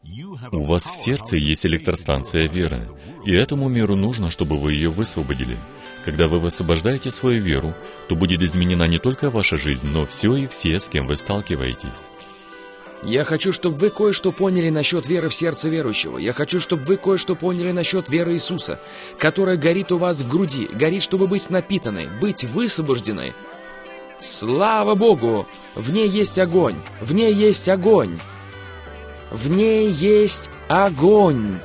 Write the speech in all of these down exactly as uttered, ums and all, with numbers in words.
У вас в сердце есть электростанция веры, и этому миру нужно, чтобы вы ее высвободили. Когда вы высвобождаете свою веру, то будет изменена не только ваша жизнь, но все и все, с кем вы сталкиваетесь. Я хочу, чтобы вы кое-что поняли насчет веры в сердце верующего. Я хочу, чтобы вы кое-что поняли насчет веры Иисуса, которая горит у вас в груди, горит, чтобы быть напитанной, быть высвобожденной. Слава Богу! В ней есть огонь! В ней есть огонь! В ней есть огонь!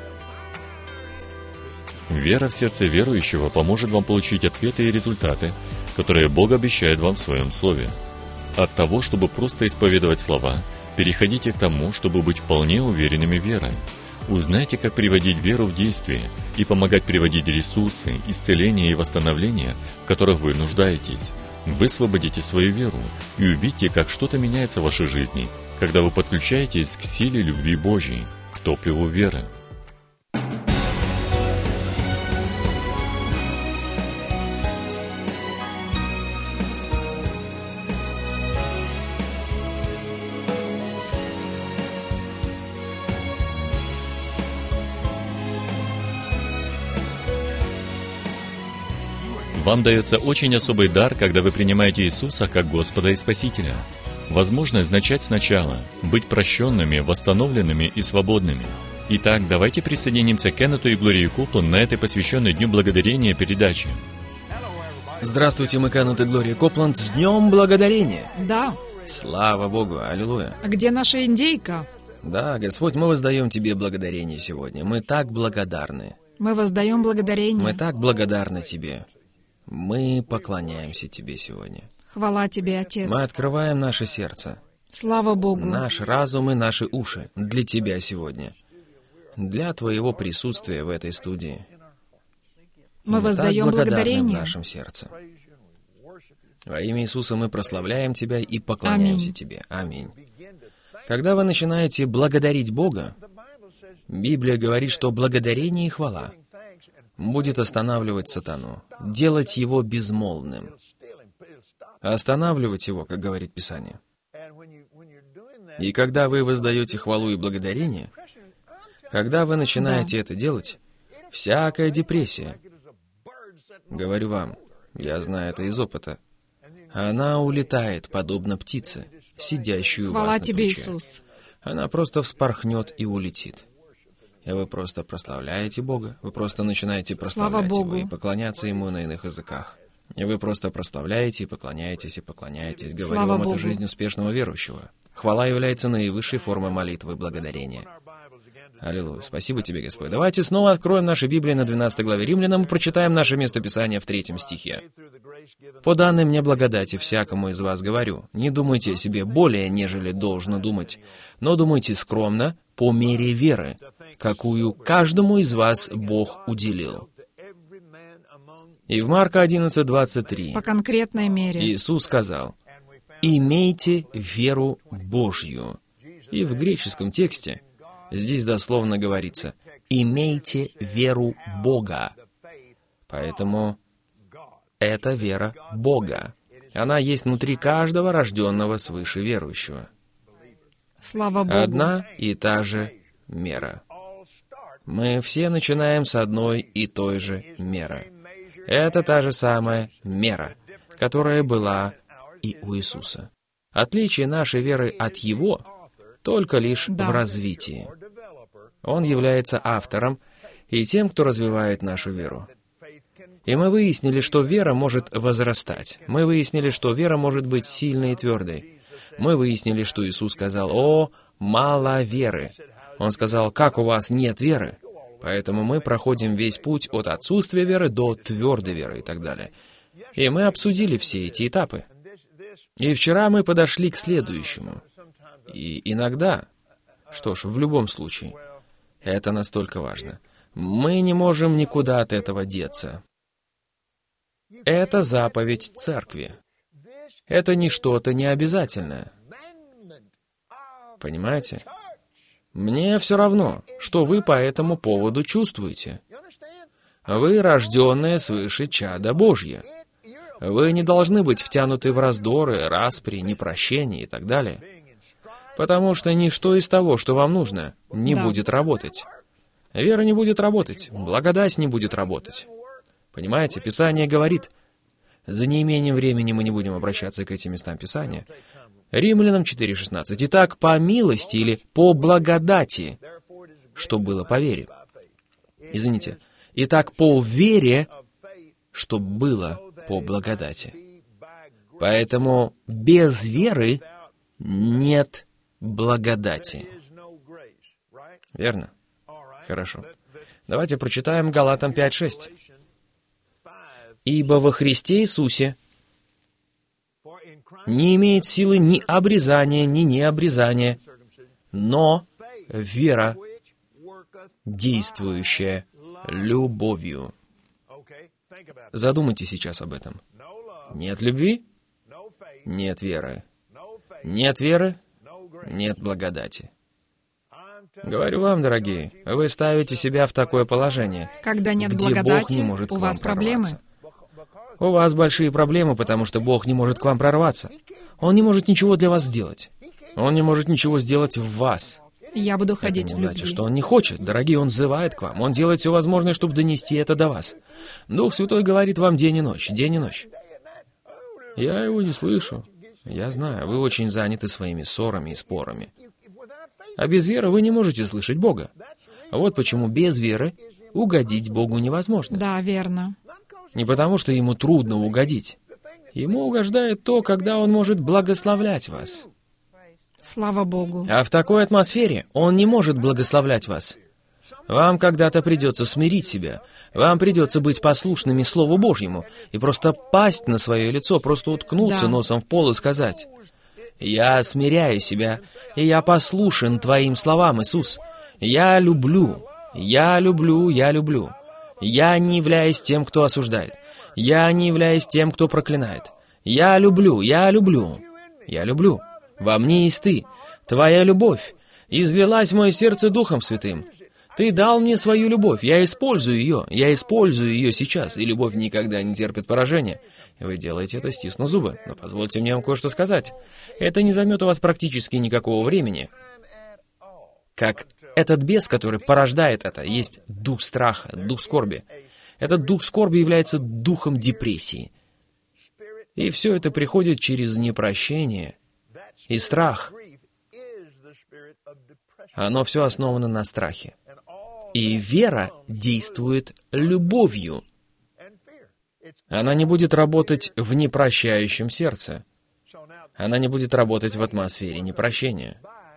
Вера в сердце верующего поможет вам получить ответы и результаты, которые Бог обещает вам в Своем Слове. От того, чтобы просто исповедовать слова, переходите к тому, чтобы быть вполне уверенными в вере. Узнайте, как приводить веру в действие и помогать приводить ресурсы, исцеления и восстановления, в которых вы нуждаетесь. Высвободите свою веру и увидите, как что-то меняется в вашей жизни, когда вы подключаетесь к силе любви Божьей, к топливу веры. Вам дается очень особый дар, когда вы принимаете Иисуса как Господа и Спасителя. Возможность начать сначала, быть прощенными, восстановленными и свободными. Итак, давайте присоединимся к Кеннету и Глории Копланд на этой посвященной Дню Благодарения передаче. Здравствуйте, мы Кеннет и Глория Копланд с Днем Благодарения! Да. Слава Богу, аллилуйя! А где наша индейка? Да, Господь, мы воздаем Тебе благодарение сегодня. Мы так благодарны. Мы воздаем благодарение. Мы так благодарны Тебе. Мы поклоняемся Тебе сегодня. Хвала Тебе, Отец. Мы открываем наше сердце, Слава Богу. наш разум и наши уши для Тебя сегодня, для Твоего присутствия в этой студии. Мы воздаем так благодарны благодарение в нашем сердце. Во имя Иисуса мы прославляем Тебя и поклоняемся Аминь. Тебе. Аминь. Когда вы начинаете благодарить Бога, Библия говорит, что благодарение и хвала будет останавливать сатану, делать его безмолвным, останавливать его, как говорит Писание. И когда вы воздаете хвалу и благодарение, когда вы начинаете Да. это делать, всякая депрессия, говорю вам, я знаю это из опыта, она улетает, подобно птице, сидящую у вас Хвала на Тебе, плече. Иисус. Она просто вспорхнет и улетит. И вы просто прославляете Бога, вы просто начинаете прославлять Богу. Его и поклоняться Ему на иных языках. И вы просто прославляете и поклоняетесь и поклоняетесь. Говорю Слава вам, Богу. это жизнь успешного верующего. Хвала является наивысшей формой молитвы и благодарения. Аллилуйя. Спасибо Тебе, Господь. Давайте снова откроем наши Библии на двенадцатой главе Римлянам и прочитаем наше местописание в третьем стихе. «По данной мне благодати всякому из вас говорю, не думайте о себе более, нежели должно думать, но думайте скромно, по мере веры, какую каждому из вас Бог уделил». И в Марка одиннадцать двадцать три По конкретной мере. Иисус сказал: «Имейте веру Божью». И в греческом тексте здесь дословно говорится: «Имейте веру Бога». Поэтому это вера Бога. Она есть внутри каждого рожденного свыше верующего. Слава Богу. Одна и та же мера. Мы все начинаем с одной и той же меры. Это та же самая мера, которая была и у Иисуса. Отличие нашей веры от Его только лишь Да. в развитии. Он является автором и тем, кто развивает нашу веру. И мы выяснили, что вера может возрастать. Мы выяснили, что вера может быть сильной и твердой. Мы выяснили, что Иисус сказал: «О, мало веры». Он сказал: «Как у вас нет веры?» Поэтому мы проходим весь путь от отсутствия веры до твердой веры и так далее. И мы обсудили все эти этапы. И вчера мы подошли к следующему. И иногда, что ж, в любом случае, это настолько важно. Мы не можем никуда от этого деться. Это заповедь церкви. Это не что-то необязательное. Понимаете? Мне все равно, что вы по этому поводу чувствуете. Вы рожденные свыше чада Божье. Вы не должны быть втянуты в раздоры, распри, непрощение и так далее. Потому что ничто из того, что вам нужно, не Да. будет работать. Вера не будет работать, благодать не будет работать. Понимаете, Писание говорит, за неимением времени мы не будем обращаться к этим местам Писания. Римлянам четыре шестнадцать. Итак, по милости или по благодати, что было по вере. Извините. Итак, по вере, что было по благодати. Поэтому без веры нет благодати. Верно? Хорошо. Давайте прочитаем Галатам пять шесть. «Ибо во Христе Иисусе не имеет силы ни обрезания, ни необрезания, но вера, действующая любовью». Задумайтесь сейчас об этом. Нет любви? Нет веры. Нет веры? Нет благодати. Говорю вам, дорогие, вы ставите себя в такое положение, Когда нет где благодати, Бог не может к у вам вас проблемы. прорваться. У вас большие проблемы, потому что Бог не может к вам прорваться. Он не может ничего для вас сделать. Он не может ничего сделать в вас. Я буду Это ходить не в значит, любви. что Он не хочет. Дорогие, Он взывает к вам. Он делает все возможное, чтобы донести это до вас. Дух Святой говорит вам день и ночь, день и ночь. Я его не слышу. Я знаю, вы очень заняты своими ссорами и спорами. А без веры вы не можете слышать Бога. Вот почему без веры угодить Богу невозможно. Да, верно. Не потому, что Ему трудно угодить. Ему угождает то, когда Он может благословлять вас. Слава Богу. А в такой атмосфере Он не может благословлять вас. Вам когда-то придется смирить себя. Вам придется быть послушными Слову Божьему и просто пасть на свое лицо, просто уткнуться Да. носом в пол и сказать: «Я смиряю себя, и я послушен Твоим словам, Иисус. Я люблю, я люблю, я люблю. Я не являюсь тем, кто осуждает. Я не являюсь тем, кто проклинает. Я люблю, я люблю, я люблю. Во мне есть Ты. Твоя любовь излилась в мое сердце Духом Святым. Ты дал мне свою любовь, я использую ее, я использую ее сейчас, и любовь никогда не терпит поражения. Вы делаете это, стиснув зубы, но позвольте мне вам кое-что сказать. Это не займет у вас практически никакого времени. Как этот бес, который порождает это, есть дух страха, дух скорби. Этот дух скорби является духом депрессии. И все это приходит через непрощение и страх. Оно все основано на страхе. И вера действует любовью. Она не будет работать в непрощающем сердце. Она не будет работать в атмосфере непрощения.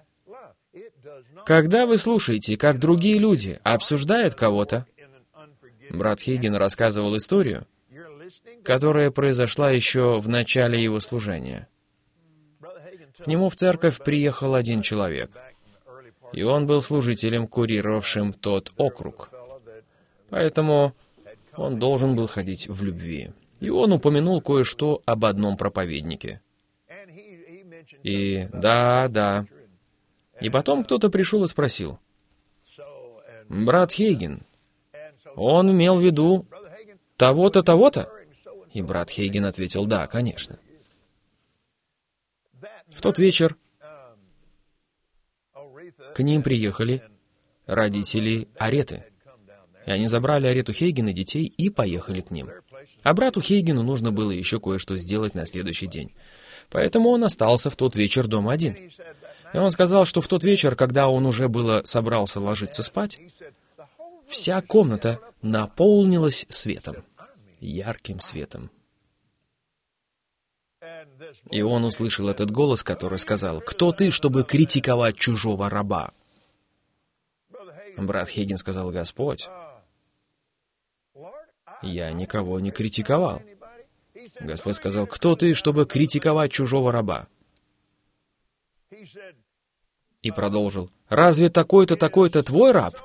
Когда вы слушаете, как другие люди обсуждают кого-то, брат Хейген рассказывал историю, которая произошла еще в начале его служения. К нему в церковь приехал один человек, и он был служителем, курировавшим тот округ. Поэтому он должен был ходить в любви. И он упомянул кое-что об одном проповеднике. И да, да. И потом кто-то пришел и спросил: «Брат Хейген, он имел в виду того-то, того-то?» И брат Хейген ответил: «Да, конечно». В тот вечер к ним приехали родители Ареты. И они забрали Арету Хейген и детей и поехали к ним. А брату Хейгену нужно было еще кое-что сделать на следующий день. Поэтому он остался в тот вечер дома один. И он сказал, что в тот вечер, когда он уже было собрался ложиться спать, вся комната наполнилась светом, ярким светом. И он услышал этот голос, который сказал: «Кто ты, чтобы критиковать чужого раба?» Брат Хейген сказал: «Господь, я никого не критиковал». Господь сказал: «Кто ты, чтобы критиковать чужого раба?» И продолжил: «Разве такой-то, такой-то твой раб?»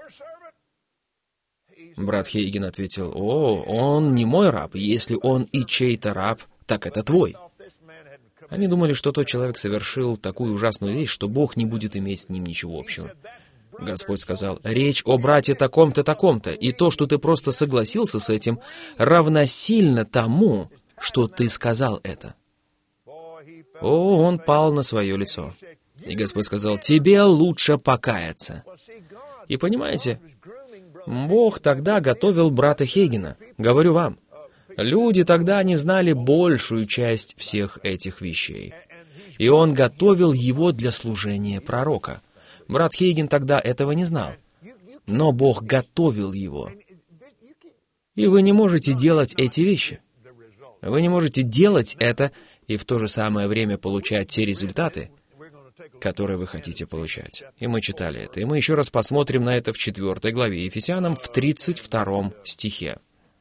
Брат Хейген ответил: «О, он не мой раб. Если он и чей-то раб, так это твой». Они думали, что тот человек совершил такую ужасную вещь, что Бог не будет иметь с ним ничего общего. Господь сказал: «Речь о брате таком-то, таком-то, и то, что ты просто согласился с этим, равносильно тому, что ты сказал это». О, он пал на свое лицо. И Господь сказал: «Тебе лучше покаяться». И понимаете, Бог тогда готовил брата Хейгена. Говорю вам, люди тогда не знали большую часть всех этих вещей. И Он готовил его для служения пророка. Брат Хейген тогда этого не знал. Но Бог готовил его. И вы не можете делать эти вещи. Вы не можете делать это и в то же самое время получать те результаты, которые вы хотите получать. И мы читали это. И мы еще раз посмотрим на это в четвёртой главе Ефесянам в тридцать втором стихе.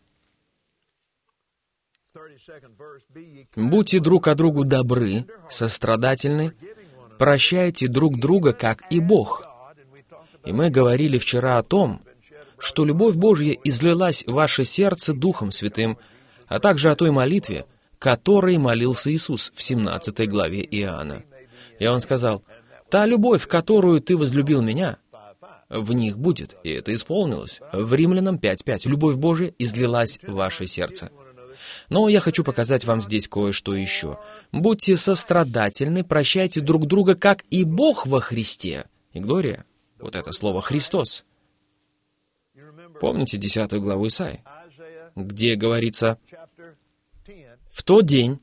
«Будьте друг к другу добры, сострадательны, прощайте друг друга, как и Бог». И мы говорили вчера о том, что любовь Божья излилась в ваше сердце Духом Святым, а также о той молитве, которой молился Иисус в семнадцатой главе Иоанна. И Он сказал: «Та любовь, которую ты возлюбил меня, в них будет». И это исполнилось. В Римлянам пять пять. Любовь Божья излилась в ваше сердце. Но я хочу показать вам здесь кое-что еще. «Будьте сострадательны, прощайте друг друга, как и Бог во Христе». И Глория, вот это слово «Христос». Помните десятую главу Исаии, где говорится: «В тот день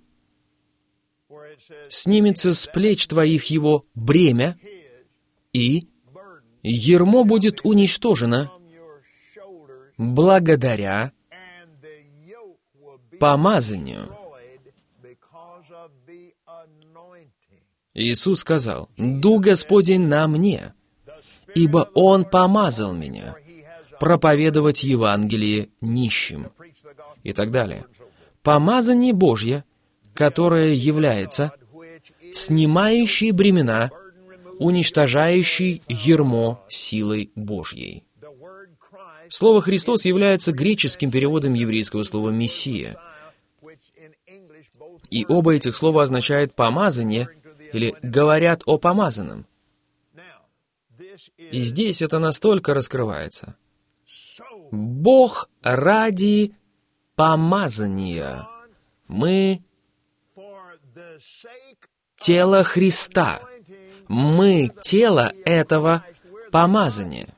снимется с плеч твоих его бремя, и ярмо будет уничтожено благодаря помазанию». Иисус сказал: «Дух Господень на мне, ибо Он помазал меня проповедовать Евангелие нищим». И так далее. Помазание Божье, которое является снимающей бремена, уничтожающей ярмо силой Божьей. Слово «Христос» является греческим переводом еврейского слова «мессия». И оба этих слова означают «помазание» или «говорят о помазанном». И здесь это настолько раскрывается. Бог ради помазания. Мы тело Христа. Мы тело этого помазания.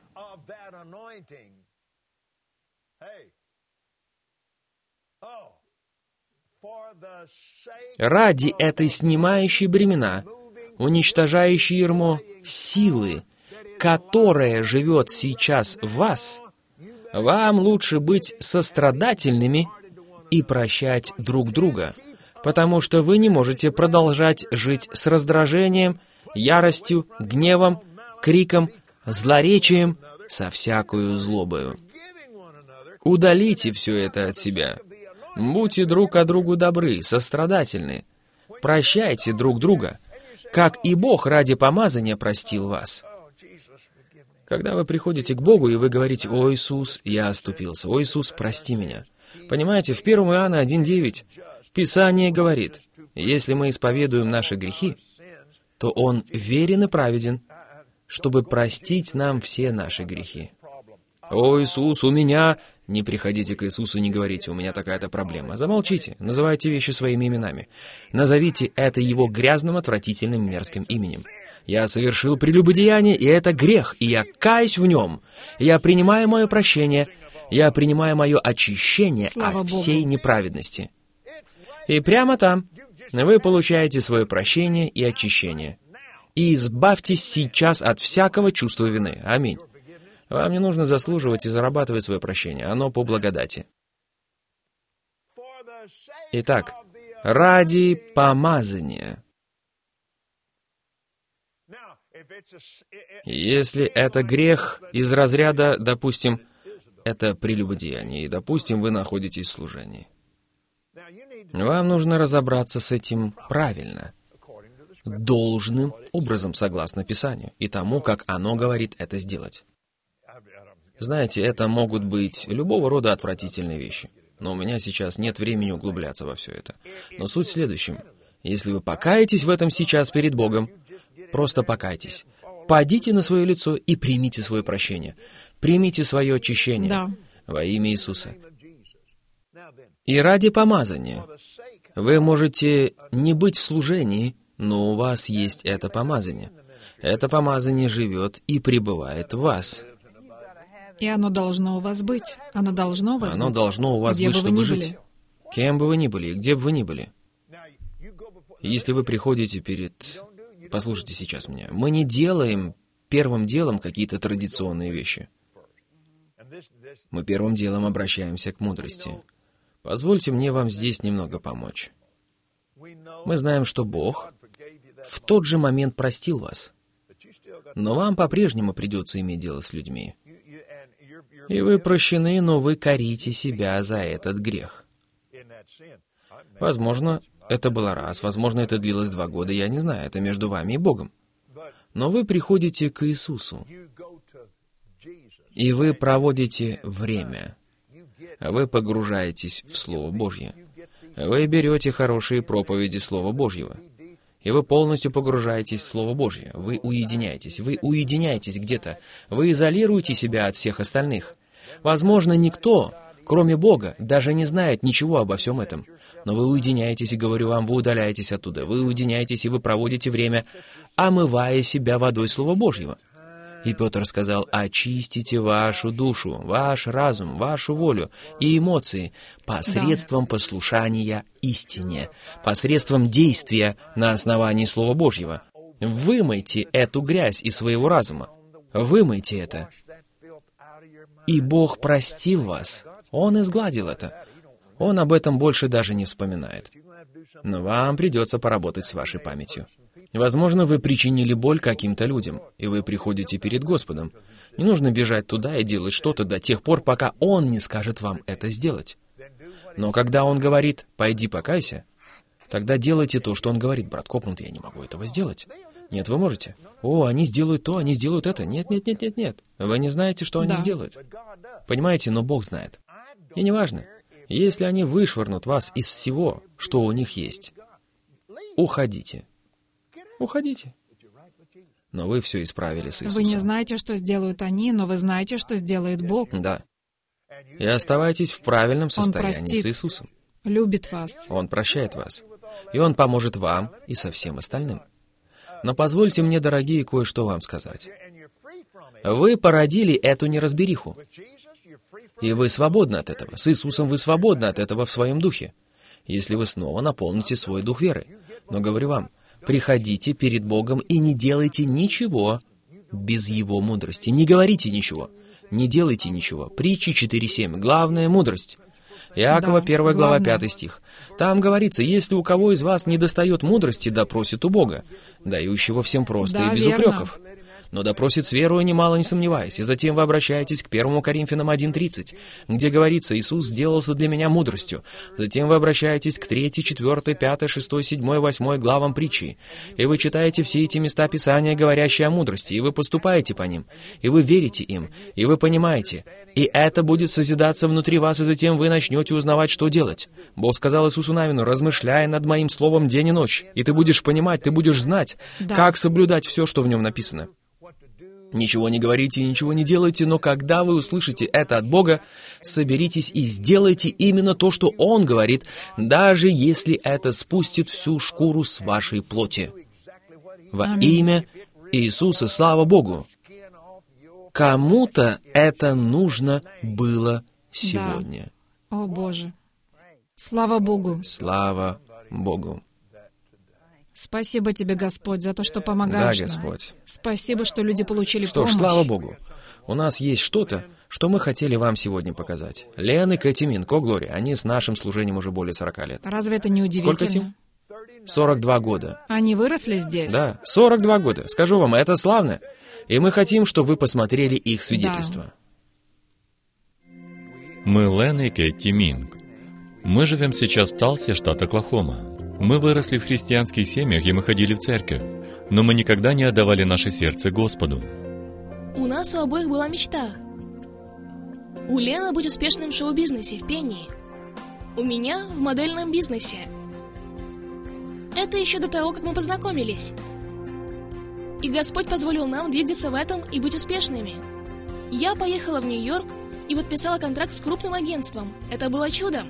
Ради этой снимающей бремена, уничтожающей ярмо силы, которая живет сейчас в вас, вам лучше быть сострадательными и прощать друг друга, потому что вы не можете продолжать жить с раздражением, яростью, гневом, криком, злоречием, со всякою злобою. Удалите все это от себя. Будьте друг к другу добры, сострадательны. Прощайте друг друга, как и Бог ради помазания простил вас. Когда вы приходите к Богу, и вы говорите: «О, Иисус, я оступился. О, Иисус, прости меня». Понимаете, в первом Иоанна один девять Писание говорит: если мы исповедуем наши грехи, то Он верен и праведен, чтобы простить нам все наши грехи. «О, Иисус, у меня...» Не приходите к Иисусу, не говорите: «У меня такая-то проблема». Замолчите, называйте вещи своими именами. Назовите это Его грязным, отвратительным, мерзким именем. Я совершил прелюбодеяние, и это грех, и я каюсь в нем. Я принимаю мое прощение, я принимаю мое очищение Слава от всей Богу. Неправедности. И прямо там вы получаете свое прощение и очищение. И избавьтесь сейчас от всякого чувства вины. Аминь. Вам не нужно заслуживать и зарабатывать свое прощение. Оно по благодати. Итак, ради помазания. Если это грех из разряда, допустим, это прелюбодеяние, и, допустим, вы находитесь в служении, вам нужно разобраться с этим правильно, должным образом, согласно Писанию, и тому, как оно говорит это сделать. Знаете, это могут быть любого рода отвратительные вещи, но у меня сейчас нет времени углубляться во все это. Но суть в следующем. Если вы покаетесь в этом сейчас перед Богом, просто покайтесь. Падите на свое лицо и примите свое прощение. Примите свое очищение да. во имя Иисуса. И ради помазания. Вы можете не быть в служении, но у вас есть это помазание. Это помазание живет и пребывает в вас. И оно должно у вас быть. Оно должно у вас Оно быть. должно у вас Где быть, бы вы чтобы ни жить. были. Кем бы вы ни были, и где бы вы ни были. Если вы приходите перед... Послушайте сейчас меня. Мы не делаем первым делом какие-то традиционные вещи. Мы первым делом обращаемся к мудрости. Позвольте мне вам здесь немного помочь. Мы знаем, что Бог в тот же момент простил вас. Но вам по-прежнему придется иметь дело с людьми. И вы прощены, но вы корите себя за этот грех. Возможно, это было раз, возможно, это длилось два года, я не знаю, это между вами и Богом. Но вы приходите к Иисусу, и вы проводите время. Вы погружаетесь в Слово Божье. Вы берете хорошие проповеди Слова Божьего. И вы полностью погружаетесь в Слово Божье. Вы уединяетесь. Вы уединяетесь где-то. Вы изолируете себя от всех остальных. Возможно, никто, кроме Бога, даже не знает ничего обо всем этом. Но вы уединяетесь, и говорю вам, вы удаляетесь оттуда. Вы уединяетесь, и вы проводите время, омывая себя водой Слова Божьего. И Петр сказал, очистите вашу душу, ваш разум, вашу волю и эмоции посредством послушания истине, посредством действия на основании Слова Божьего. Вымойте эту грязь из своего разума. Вымойте это. И Бог простил вас. Он изгладил это. Он об этом больше даже не вспоминает. Но вам придется поработать с вашей памятью. Возможно, вы причинили боль каким-то людям, и вы приходите перед Господом. Не нужно бежать туда и делать что-то до тех пор, пока Он не скажет вам это сделать. Но когда Он говорит «пойди покайся», тогда делайте то, что Он говорит. Брат Копленд, я не могу этого сделать. Нет, вы можете. О, они сделают то, они сделают это. Нет, нет, нет, нет, нет. Вы не знаете, что они Да. сделают. Понимаете, но Бог знает. И неважно, если они вышвырнут вас из всего, что у них есть, уходите. Уходите. Но вы все исправили с Иисусом. Вы не знаете, что сделают они, но вы знаете, что сделает Бог. Да. И оставайтесь в правильном состоянии простит. с Иисусом. Любит вас. Он прощает вас. И Он поможет вам и со всем остальным. Но позвольте мне, дорогие, кое-что вам сказать. Вы породили эту неразбериху. И вы свободны от этого. С Иисусом вы свободны от этого в своем духе, если вы снова наполните свой дух веры. Но говорю вам, приходите перед Богом и не делайте ничего без Его мудрости. Не говорите ничего. Не делайте ничего. Притчи четыре семь. Главная мудрость. Иакова, Да, первая глава, главное. пятый стих. Там говорится, если у кого из вас не достает мудрости, да просит у Бога, дающего всем просто Да, и без верно. упреков. Но допросит с верою, немало не сомневаясь. И затем вы обращаетесь к первому Коринфянам один тридцать, где говорится, Иисус сделался для меня мудростью. Затем вы обращаетесь к третьей, четвертой, пятой, шестой, седьмой, восьмой главам притчи. И вы читаете все эти места Писания, говорящие о мудрости, и вы поступаете по ним, и вы верите им, и вы понимаете. И это будет созидаться внутри вас, и затем вы начнете узнавать, что делать. Бог сказал Иисусу Навину, размышляя над моим словом день и ночь, и ты будешь понимать, ты будешь знать, Да. как соблюдать все, что в нем написано. Ничего не говорите и ничего не делайте, но когда вы услышите это от Бога, соберитесь и сделайте именно то, что Он говорит, даже если это спустит всю шкуру с вашей плоти. Во Аминь. имя Иисуса, слава Богу! Кому-то это нужно было сегодня. О, Боже. Слава Богу. Слава Богу! Спасибо Тебе, Господь, за то, что Да, помогаешь нам. Господь. Спасибо, что люди получили Что ж, помощь. слава Богу. У нас есть что-то, что мы хотели вам сегодня показать. Лен и Кэти Минк, о, Глория, они с нашим служением уже более сорока лет. Разве это не Сколько удивительно? им? сорок два года. Они выросли здесь? Да, сорок два года. Скажу вам, это славно. И мы хотим, чтобы вы посмотрели их свидетельство. Мы Лен и Кэти Минк. Мы живем сейчас в Талсе, штат Оклахома. Мы выросли в христианских семьях, и мы ходили в церковь. Но мы никогда не отдавали наше сердце Господу. У нас у обоих была мечта. У Лены быть успешным в шоу-бизнесе, в пении. У меня в модельном бизнесе. Это еще до того, как мы познакомились. И Господь позволил нам двигаться в этом и быть успешными. Я поехала в Нью-Йорк и подписала контракт с крупным агентством. Это было чудом.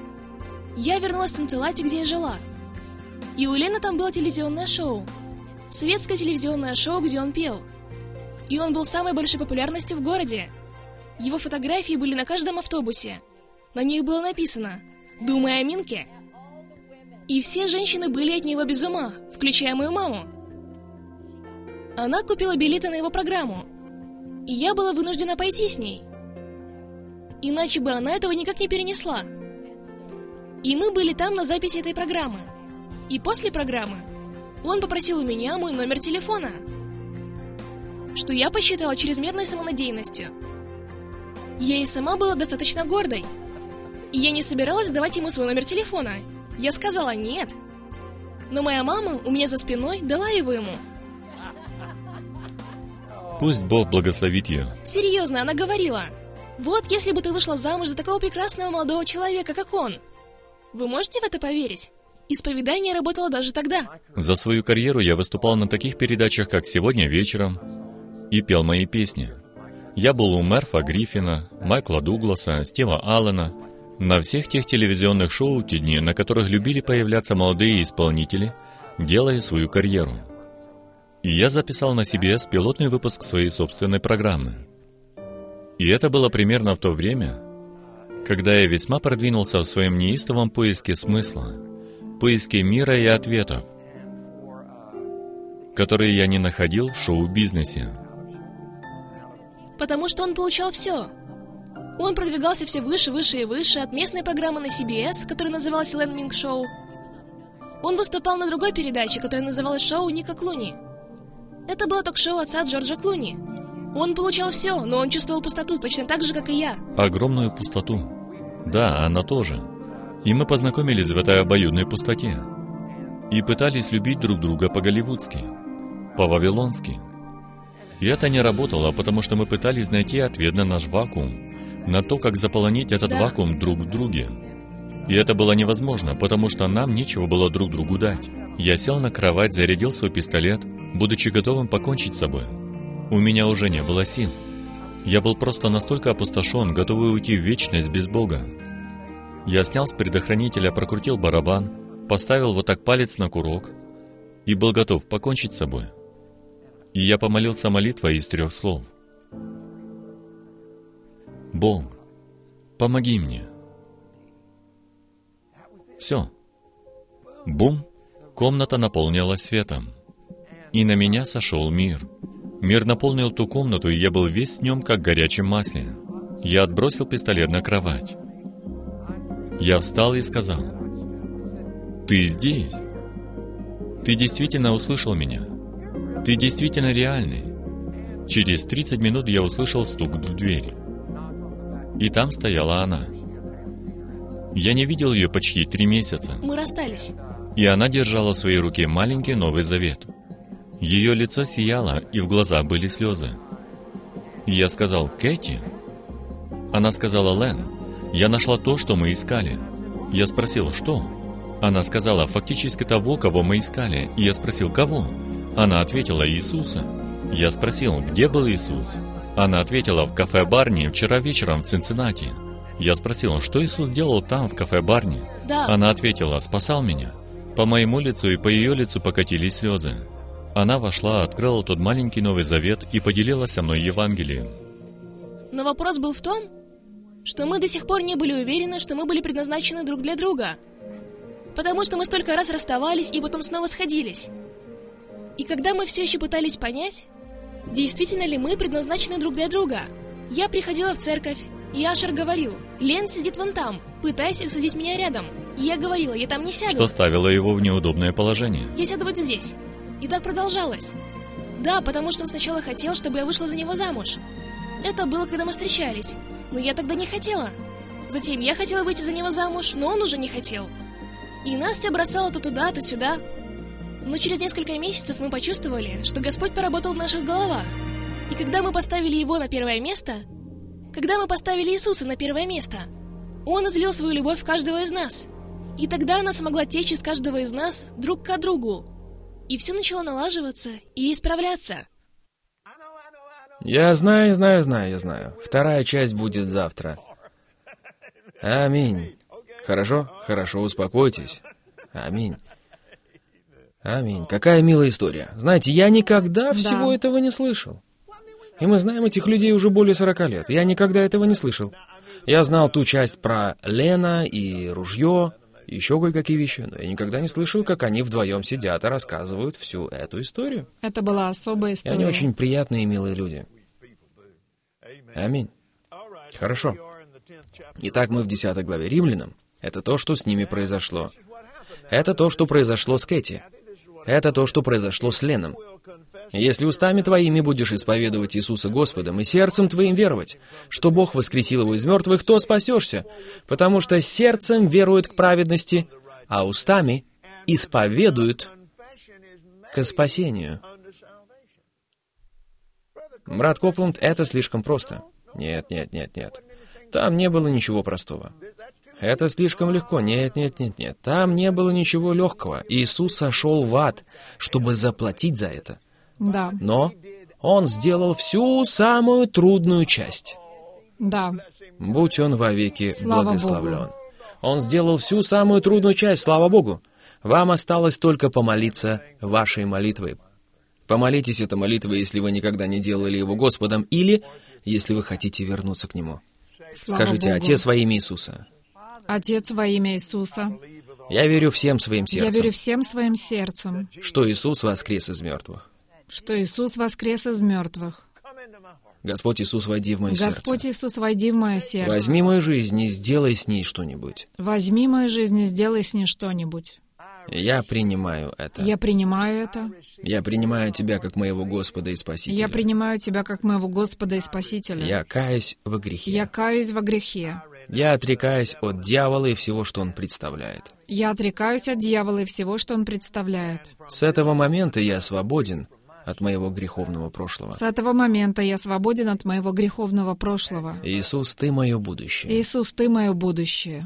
Я вернулась в Цинциннати, где я жила. И у Лены там было телевизионное шоу. Светское телевизионное шоу, где он пел. И он был самой большой популярностью в городе. Его фотографии были на каждом автобусе. На них было написано «Думай о Минке». И все женщины были от него без ума, включая мою маму. Она купила билеты на его программу, и я была вынуждена пойти с ней. Иначе бы она этого никак не перенесла. И мы были там на записи этой программы. И после программы он попросил у меня мой номер телефона, что я посчитала чрезмерной самонадеянностью. Я и сама была достаточно гордой. И я не собиралась давать ему свой номер телефона. Я сказала «нет». Но моя мама у меня за спиной дала его ему. Пусть Бог благословит ее. Серьезно, она говорила: «Вот если бы ты вышла замуж за такого прекрасного молодого человека, как он». Вы можете в это поверить? Исповедание работало даже тогда. За свою карьеру я выступал на таких передачах, как «Сегодня вечером», и пел мои песни. Я был у Мерфа Гриффина, Майкла Дугласа, Стива Аллена, на всех тех телевизионных шоу в те дни, на которых любили появляться молодые исполнители, делая свою карьеру. И я записал на си би эс пилотный выпуск своей собственной программы. И это было примерно в то время, когда я весьма продвинулся в своем неистовом поиске смысла, поиске мира и ответов, которые я не находил в шоу-бизнесе. Потому что он получал все. Он продвигался все выше, выше и выше, от местной программы на си би эс, которая называлась Лэн Минк Шоу. Он выступал на другой передаче, которая называлась «Шоу Ника Клуни». Это было ток-шоу отца Джорджа Клуни. Он получал все, но он чувствовал пустоту, точно так же, как и я. Огромную пустоту. Да, она тоже. И мы познакомились в этой обоюдной пустоте. И пытались любить друг друга по-голливудски, по-вавилонски. И это не работало, потому что мы пытались найти ответ на наш вакуум, на то, как заполонить этот Да. вакуум друг в друге. И это было невозможно, потому что нам нечего было друг другу дать. Я сел на кровать, зарядил свой пистолет, будучи готовым покончить с собой. У меня уже не было сил. Я был просто настолько опустошен, готовый уйти в вечность без Бога. Я снял с предохранителя, прокрутил барабан, поставил вот так палец на курок и был готов покончить с собой. И я помолился молитвой из трех слов. «Бог, помоги мне». Все. Бум! Комната наполнилась светом. И на меня сошел мир. Мир наполнил ту комнату, и я был весь в нем, как в горячем масле. Я отбросил пистолет на кровать. Я встал и сказал: «Ты здесь? Ты действительно услышал меня? Ты действительно реальный?» Через тридцать минут я услышал стук в дверь. И там стояла она. Я не видел ее почти три месяца. Мы расстались. И она держала в своей руке маленький Новый Завет. Ее лицо сияло, и в глазах были слезы. И я сказал: «Кэти?» Она сказала: «Лэн, я нашла то, что мы искали». Я спросил: «Что?» Она сказала: «Фактически того, кого мы искали». И я спросил: «Кого?» Она ответила: «Иисуса». Я спросил: «Где был Иисус?» Она ответила: «В кафе Барни вчера вечером в Цинциннати». Я спросил: «Что Иисус делал там, в кафе Барни?» Да. Она ответила: «Спасал меня». По моему лицу и по ее лицу покатились слезы. Она вошла, открыла тот маленький Новый Завет и поделилась со мной Евангелием. Но вопрос был в том, что мы до сих пор не были уверены, что мы были предназначены друг для друга. Потому что мы столько раз расставались и потом снова сходились. И когда мы все еще пытались понять, действительно ли мы предназначены друг для друга, я приходила в церковь, и Ашер говорил: «Лен сидит вон там, пытайся усадить меня рядом». И я говорила: «Я там не сяду». Что ставило его в неудобное положение. «Я сяду вот здесь». И так продолжалось. Да, потому что он сначала хотел, чтобы я вышла за него замуж. Это было, когда мы встречались, но я тогда не хотела. Затем я хотела выйти за него замуж, но он уже не хотел. И нас все бросало то туда, то сюда. Но через несколько месяцев мы почувствовали, что Господь поработал в наших головах. И когда мы поставили Его на первое место, когда мы поставили Иисуса на первое место, Он излил свою любовь в каждого из нас. И тогда она смогла течь из каждого из нас друг к другу. И все начало налаживаться и исправляться. Я знаю, знаю, знаю, я знаю. Вторая часть будет завтра. Аминь. Хорошо? Хорошо, успокойтесь. Аминь. Аминь. Какая милая история. Знаете, я никогда Да. всего этого не слышал. И мы знаем этих людей уже более сорока лет. Я никогда этого не слышал. Я знал ту часть про Лена и ружье, еще кое-какие вещи, но я никогда не слышал, как они вдвоем сидят и рассказывают всю эту историю. Это была особая И история. они очень приятные и милые люди. Аминь. Хорошо. Итак, мы в десятой главе Римлянам. Это то, что с ними произошло. Это то, что произошло с Кэти. Это то, что произошло с Леном. Если устами твоими будешь исповедовать Иисуса Господом и сердцем твоим веровать, что Бог воскресил его из мертвых, то спасешься, потому что сердцем веруют к праведности, а устами исповедуют к спасению. Брат Копланд, это слишком просто. Нет, нет, нет, нет. Там не было ничего простого. Это слишком легко. Нет, нет, нет, нет. Там не было ничего легкого. Иисус сошел в ад, чтобы заплатить за это. Да, Но Он сделал всю самую трудную часть. да. Будь Он вовеки Слава благословлен. Богу. Он сделал всю самую трудную часть, слава Богу. Вам осталось только помолиться вашей молитвой. Помолитесь этой молитвой, если вы никогда не делали его Господом, или если вы хотите вернуться к Нему. Слава Скажите: Богу. «Отец, во имя Иисуса, Отец, во имя Иисуса, я верю всем своим я сердцем, верю всем своим сердцем, что Иисус воскрес из мертвых. что Иисус воскрес из мертвых. Господь Иисус, войди в мое Господь сердце. Иисус, войди в мое сердце. Возьми мою жизнь и сделай с ней что-нибудь. Возьми мою жизнь и сделай с ней что-нибудь. Я принимаю это. Я принимаю это. Я принимаю Тебя как моего Господа и Спасителя. Я принимаю Тебя как моего Господа и Спасителя. Я каюсь во грехе. Я каюсь во грехе. Я отрекаюсь от дьявола и всего, что он представляет. Я отрекаюсь от дьявола и всего, что он представляет. С этого момента я свободен от моего греховного прошлого. С этого момента я свободен от моего греховного прошлого. Иисус, Ты мое будущее. Иисус, Ты мое будущее.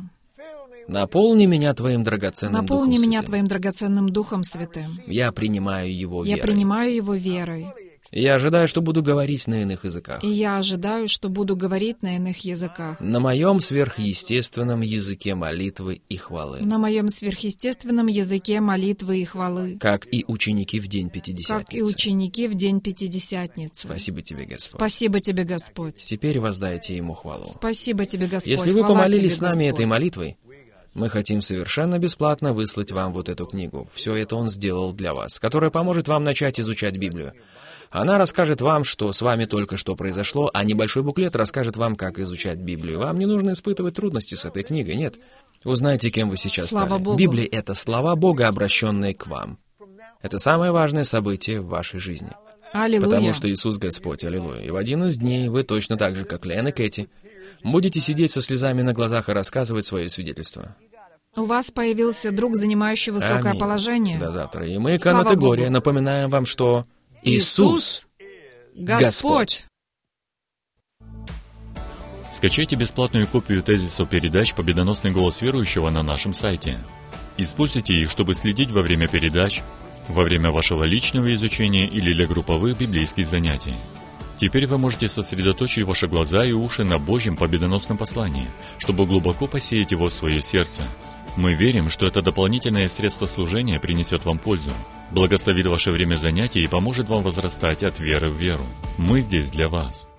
Наполни меня Твоим драгоценным Наполни Духом меня Святым. Твоим драгоценным Духом Святым. Я принимаю Его Я верой. принимаю Его верой. Я ожидаю, что буду говорить на иных языках. И я ожидаю, что буду говорить на иных языках. На моем сверхъестественном языке молитвы и хвалы. На моем сверхъестественном языке молитвы и хвалы. Как и ученики в день Как и Пятидесятницы. ученики в день Пятидесятницы. Спасибо Тебе, Господь. Спасибо Тебе, Господь. Теперь воздайте Ему хвалу. Спасибо Тебе, Господь. Если вы Хвала помолились с Тебе, нами Господь. этой молитвой, мы хотим совершенно бесплатно выслать вам вот эту книгу. Все это Он сделал для вас, которая поможет вам начать изучать Библию. Она расскажет вам, что с вами только что произошло, а небольшой буклет расскажет вам, как изучать Библию. Вам не нужно испытывать трудности с этой книгой, нет. Узнайте, кем вы сейчас Слава стали. Богу. Библия — это слова Бога, обращенные к вам. Это самое важное событие в вашей жизни. Аллилуйя. Потому что Иисус Господь, аллилуйя. И в один из дней вы точно так же, как Лен и Кэти, будете сидеть со слезами на глазах и рассказывать свое свидетельство. У вас появился друг, занимающий высокое Аминь. положение. До завтра. И мы, Слава Канат и Глория, Богу. напоминаем вам, что Иисус Господь. Скачайте бесплатную копию тезисов передач «Победоносный голос верующего» на нашем сайте. Используйте их, чтобы следить во время передач, во время вашего личного изучения или для групповых библейских занятий. Теперь вы можете сосредоточить ваши глаза и уши на Божьем победоносном послании, чтобы глубоко посеять его в свое сердце. Мы верим, что это дополнительное средство служения принесет вам пользу, благословит ваше время занятий и поможет вам возрастать от веры в веру. Мы здесь для вас.